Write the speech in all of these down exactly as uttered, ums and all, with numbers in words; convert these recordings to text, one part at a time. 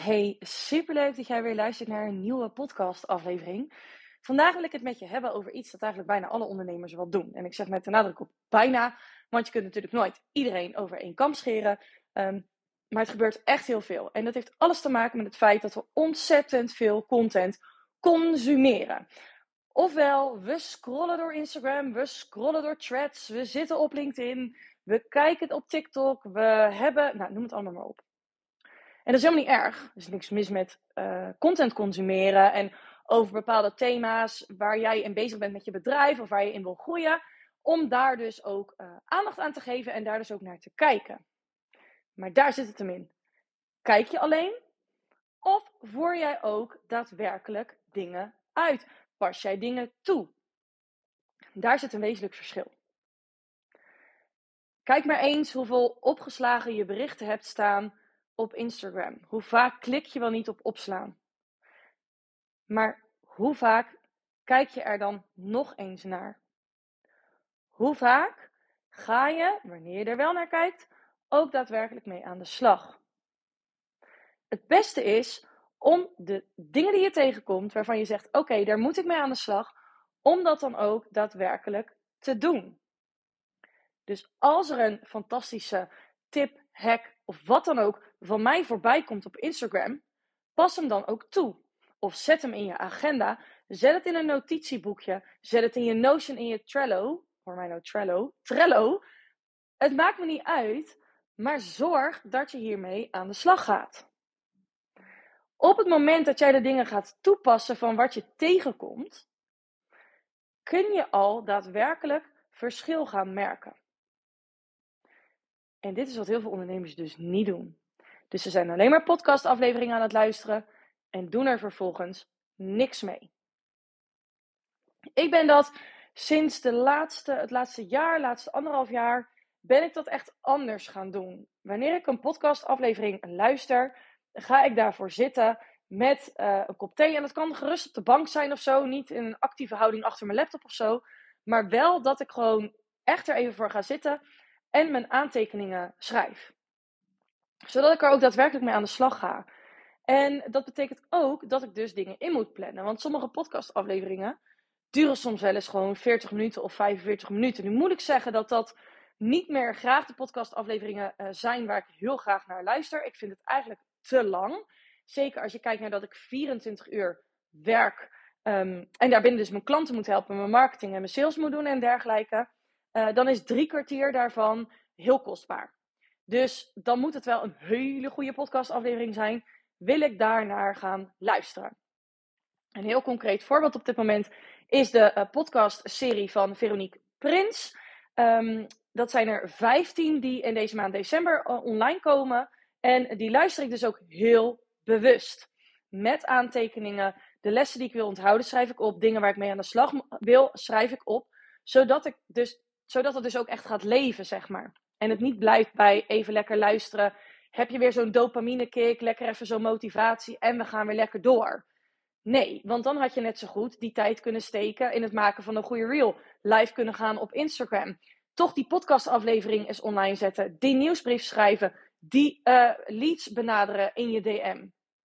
Hey, superleuk dat jij weer luistert naar een nieuwe podcastaflevering. Vandaag wil ik het met je hebben over iets dat eigenlijk bijna alle ondernemers wel doen. En ik zeg met de nadruk op bijna, want je kunt natuurlijk nooit iedereen over één kam scheren. Um, maar het gebeurt echt heel veel. En dat heeft alles te maken met het feit dat we ontzettend veel content consumeren. Ofwel, we scrollen door Instagram, we scrollen door Threads, we zitten op LinkedIn, we kijken op TikTok, we hebben, nou noem het allemaal maar op. En dat is helemaal niet erg. Er is niks mis met uh, content consumeren en over bepaalde thema's waar jij in bezig bent met je bedrijf of waar je in wil groeien. Om daar dus ook uh, aandacht aan te geven en daar dus ook naar te kijken. Maar daar zit het hem in. Kijk je alleen? Of voer jij ook daadwerkelijk dingen uit? Pas jij dingen toe? Daar zit een wezenlijk verschil. Kijk maar eens hoeveel opgeslagen je berichten hebt staan op Instagram. Hoe vaak klik je wel niet op opslaan? Maar hoe vaak kijk je er dan nog eens naar? Hoe vaak ga je, wanneer je er wel naar kijkt, ook daadwerkelijk mee aan de slag? Het beste is om de dingen die je tegenkomt, waarvan je zegt, oké, okay, daar moet ik mee aan de slag, om dat dan ook daadwerkelijk te doen. Dus als er een fantastische tip, hack of wat dan ook van mij voorbij komt op Instagram, pas hem dan ook toe. Of zet hem in je agenda, zet het in een notitieboekje, zet het in je Notion, in je Trello. Voor mij nou Trello. Trello. Het maakt me niet uit, maar zorg dat je hiermee aan de slag gaat. Op het moment dat jij de dingen gaat toepassen van wat je tegenkomt, kun je al daadwerkelijk verschil gaan merken. En dit is wat heel veel ondernemers dus niet doen. Dus ze zijn alleen maar podcastafleveringen aan het luisteren en doen er vervolgens niks mee. Ik ben dat sinds de laatste, het laatste jaar, laatste anderhalf jaar, ben ik dat echt anders gaan doen. Wanneer ik een podcastaflevering luister, ga ik daarvoor zitten met uh, een kop thee. En dat kan gerust op de bank zijn of zo, niet in een actieve houding achter mijn laptop of zo. Maar wel dat ik gewoon echt er even voor ga zitten en mijn aantekeningen schrijf. Zodat ik er ook daadwerkelijk mee aan de slag ga. En dat betekent ook dat ik dus dingen in moet plannen. Want sommige podcastafleveringen duren soms wel eens gewoon veertig minuten of vijfenveertig minuten. Nu moet ik zeggen dat dat niet meer graag de podcastafleveringen uh, zijn waar ik heel graag naar luister. Ik vind het eigenlijk te lang. Zeker als je kijkt naar dat ik vierentwintig uur werk. Um, en daarbinnen dus mijn klanten moet helpen, mijn marketing en mijn sales moet doen en dergelijke. Uh, dan is drie kwartier daarvan heel kostbaar. Dus dan moet het wel een hele goede podcastaflevering zijn. Wil ik daarnaar gaan luisteren? Een heel concreet voorbeeld op dit moment is de uh, podcastserie van Veronique Prins. Um, dat zijn er vijftien die in deze maand december uh, online komen. En die luister ik dus ook heel bewust. Met aantekeningen. De lessen die ik wil onthouden schrijf ik op. Dingen waar ik mee aan de slag wil schrijf ik op. Zodat, ik dus, zodat het dus ook echt gaat leven, zeg maar. En het niet blijft bij even lekker luisteren. Heb je weer zo'n dopamine kick. Lekker even zo'n motivatie. En we gaan weer lekker door. Nee, want dan had je net zo goed die tijd kunnen steken in het maken van een goede reel. Live kunnen gaan op Instagram. Toch die podcastaflevering eens online zetten. Die nieuwsbrief schrijven. Die uh, leads benaderen in je D M.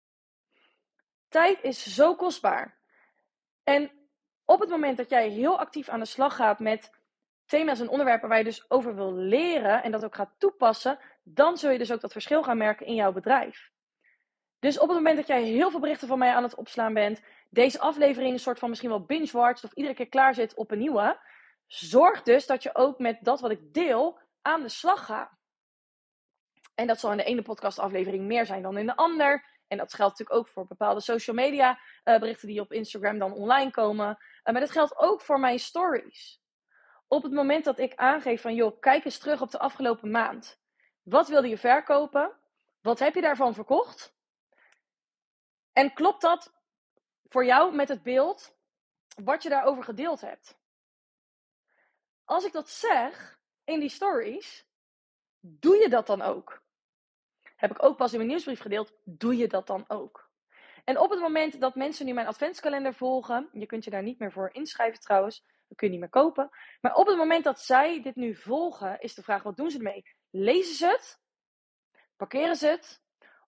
Tijd is zo kostbaar. En op het moment dat jij heel actief aan de slag gaat met thema's en onderwerpen waar je dus over wil leren en dat ook gaat toepassen, dan zul je dus ook dat verschil gaan merken in jouw bedrijf. Dus op het moment dat jij heel veel berichten van mij aan het opslaan bent, deze aflevering een soort van misschien wel binge-watched of iedere keer klaar zit op een nieuwe, zorg dus dat je ook met dat wat ik deel aan de slag gaat. En dat zal in de ene podcastaflevering meer zijn dan in de ander. En dat geldt natuurlijk ook voor bepaalde social media uh, berichten die op Instagram dan online komen. Uh, maar dat geldt ook voor mijn stories. Op het moment dat ik aangeef van, joh, kijk eens terug op de afgelopen maand. Wat wilde je verkopen? Wat heb je daarvan verkocht? En klopt dat voor jou met het beeld wat je daarover gedeeld hebt? Als ik dat zeg in die stories, doe je dat dan ook? Heb ik ook pas in mijn nieuwsbrief gedeeld, doe je dat dan ook? En op het moment dat mensen nu mijn adventskalender volgen, je kunt je daar niet meer voor inschrijven trouwens, dat kun je niet meer kopen. Maar op het moment dat zij dit nu volgen, is de vraag, wat doen ze ermee? Lezen ze het? Parkeren ze het?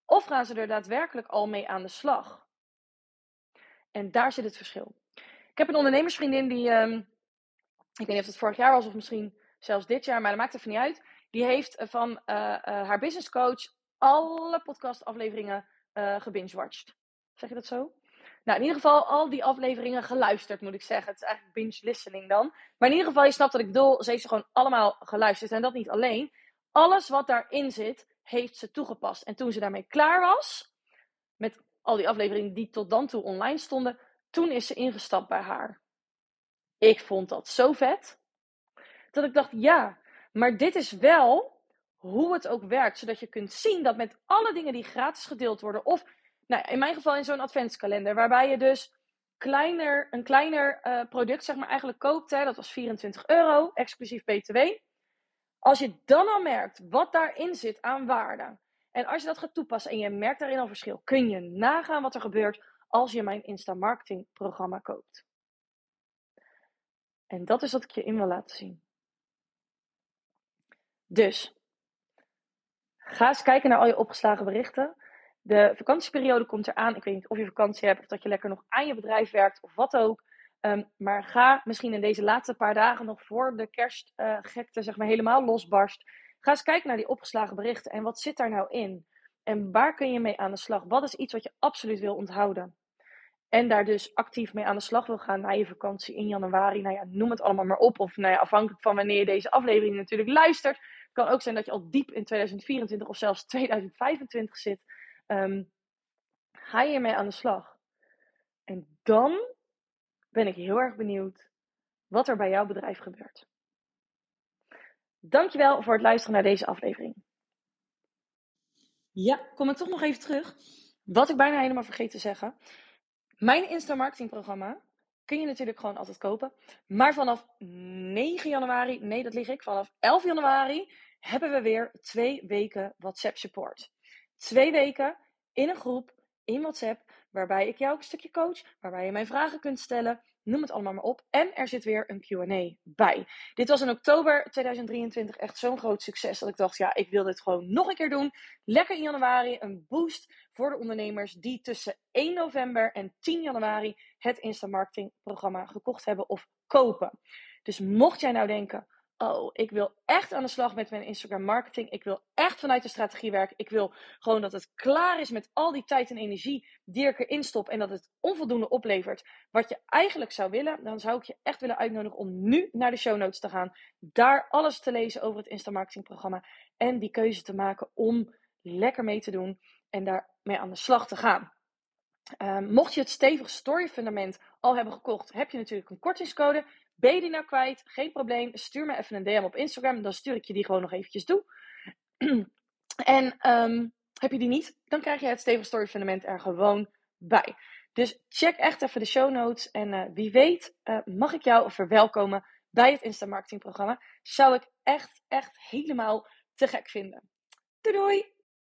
Of gaan ze er daadwerkelijk al mee aan de slag? En daar zit het verschil. Ik heb een ondernemersvriendin die, um, ik weet niet of het vorig jaar was of misschien zelfs dit jaar, maar dat maakt even niet uit. Die heeft van uh, uh, haar business coach alle podcastafleveringen uh, gebingewatcht. Zeg je dat zo? Nou, in ieder geval al die afleveringen geluisterd, moet ik zeggen. Het is eigenlijk binge listening dan. Maar in ieder geval, je snapt wat ik bedoel. Ze heeft ze gewoon allemaal geluisterd. En dat niet alleen. Alles wat daarin zit, heeft ze toegepast. En toen ze daarmee klaar was, met al die afleveringen die tot dan toe online stonden, toen is ze ingestapt bij haar. Ik vond dat zo vet, dat ik dacht, ja, maar dit is wel hoe het ook werkt. Zodat je kunt zien dat met alle dingen die gratis gedeeld worden, of nou, in mijn geval in zo'n adventskalender, waarbij je dus kleiner, een kleiner uh, product zeg maar eigenlijk koopt, hè, dat was vierentwintig euro, exclusief B T W. Als je dan al merkt wat daarin zit aan waarde, en als je dat gaat toepassen en je merkt daarin al verschil, kun je nagaan wat er gebeurt als je mijn Insta Marketing programma koopt. En dat is wat ik je in wil laten zien. Dus, ga eens kijken naar al je opgeslagen berichten. De vakantieperiode komt eraan. Ik weet niet of je vakantie hebt of dat je lekker nog aan je bedrijf werkt of wat ook. Um, maar ga misschien in deze laatste paar dagen nog voor de kerstgekte uh, zeg maar helemaal losbarst. Ga eens kijken naar die opgeslagen berichten. En wat zit daar nou in? En waar kun je mee aan de slag? Wat is iets wat je absoluut wil onthouden? En daar dus actief mee aan de slag wil gaan na je vakantie in januari. Nou ja, noem het allemaal maar op. Of nou ja, afhankelijk van wanneer je deze aflevering natuurlijk luistert. Het kan ook zijn dat je al diep in tweeduizend vierentwintig of zelfs tweeduizend vijfentwintig zit. Um, ga je ermee aan de slag. En dan ben ik heel erg benieuwd wat er bij jouw bedrijf gebeurt. Dankjewel voor het luisteren naar deze aflevering. Ja, kom ik toch nog even terug. Wat ik bijna helemaal vergeet te zeggen. Mijn Insta Marketing programma kun je natuurlijk gewoon altijd kopen. Maar vanaf negen januari, nee dat lieg ik, vanaf elf januari hebben we weer twee weken WhatsApp support. Twee weken in een groep, in WhatsApp, waarbij ik jou ook een stukje coach, waarbij je mijn vragen kunt stellen. Noem het allemaal maar op. En er zit weer een Q en A bij. Dit was in oktober tweeduizend drieëntwintig echt zo'n groot succes dat ik dacht, ja, ik wil dit gewoon nog een keer doen. Lekker in januari, een boost voor de ondernemers die tussen één november en tien januari het Insta Marketing programma gekocht hebben of kopen. Dus mocht jij nou denken, oh, ik wil echt aan de slag met mijn Instagram marketing. Ik wil echt vanuit de strategie werken. Ik wil gewoon dat het klaar is met al die tijd en energie die ik erin stop. En dat het onvoldoende oplevert wat je eigenlijk zou willen. Dan zou ik je echt willen uitnodigen om nu naar de show notes te gaan. Daar alles te lezen over het Insta Marketing programma. En die keuze te maken om lekker mee te doen. En daarmee aan de slag te gaan. Um, mocht je het stevige story fundament al hebben gekocht, heb je natuurlijk een kortingscode. Ben je die nou kwijt? Geen probleem. Stuur me even een D M op Instagram. Dan stuur ik je die gewoon nog eventjes toe. en um, heb je die niet, dan krijg je het stevige story fundament er gewoon bij. Dus check echt even de show notes. En uh, wie weet uh, mag ik jou verwelkomen bij het Insta Marketing programma. Zou ik echt, echt helemaal te gek vinden. Doei doei!